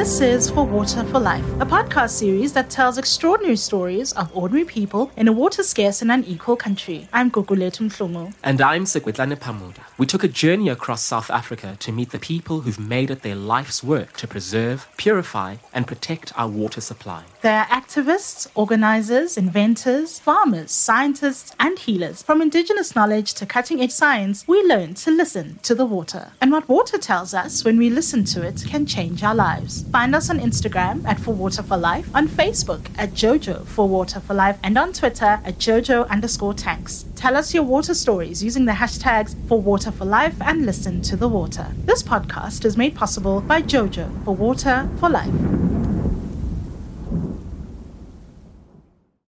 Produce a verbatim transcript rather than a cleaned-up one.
This is For Water for Life, a podcast series that tells extraordinary stories of ordinary people in a water-scarce and unequal country. I'm Gugulethu Mhlomo. And I'm Segwetlane Phamuda. We took a journey across South Africa to meet the people who've made it their life's work to preserve, purify, and protect our water supply. They are activists, organizers, inventors, farmers, scientists, and healers. From indigenous knowledge to cutting-edge science, we learn to listen to the water. And what water tells us when we listen to it can change our lives. Find us on Instagram at For Water for Life, on Facebook at Jojo For Water for Life, and on Twitter at Jojo underscore tanks. Tell us your water stories using the hashtags For Water for Life and Listen to the Water. This podcast is made possible by Jojo For Water for Life.